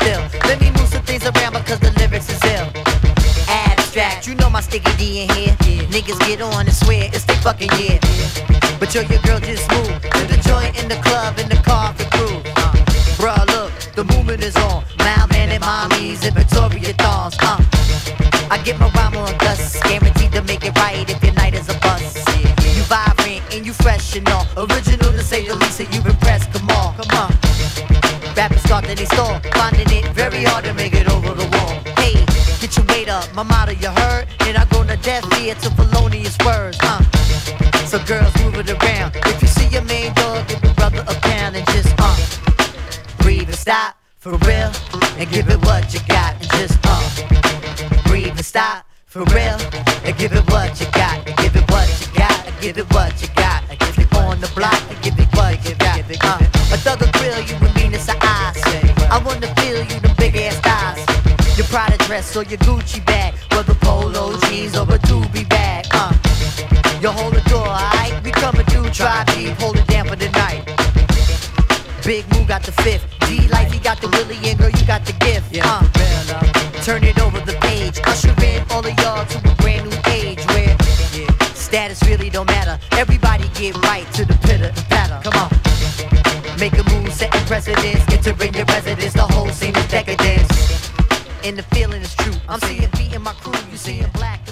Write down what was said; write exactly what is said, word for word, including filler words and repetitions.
still. Let me move some things around because the lyrics is ill. Abstract, you know my sticky D in here. Niggas get on and swear it's their fucking year. But yo, your girl just moved to the joint in the club, in the car for crew. Uh, bruh, look, the movement is on. Mild man and mommies and Victoria thongs. Uh, I get my rhyme on dust, guaranteed to make it right if your night is a bust. You vibrant and you fresh and all, original to say the least, and you impressed. Come on, come on. Rappers start in they store, finding it very hard to make it over the wall. Hey, get your weight up, my motto you heard, and I go to death ear to felonious words. Uh, so girls move it around. If you see your main dog, give your brother a pound and just uh, breathe and stop for real, and give it what you got and just uh, breathe and stop for real, and give it what you got, and give it what you got, and give it what you got, and give it on the block, and give it what you got. Uh, a thug will grill you with meanness of eyes. I wanna feel you, the big ass thighs. Your Prada dress or your Gucci bag, whether polo jeans or a doobie bag. Uh, you hold the door, alright? We coming through, try deep, hold it down for the night. Big Moo got the fifth, D-Life, he got the Willie, and girl, you got the gift. Uh, turn it over the page, usher in all of y'all to a brand new age where status really don't matter. Everybody get right to the pitter and patter. Come on. Make a move, setting precedence, entering your residence, the whole scene is decadence. And the feeling is true. I'm seeing beat in my crew, you seeing black.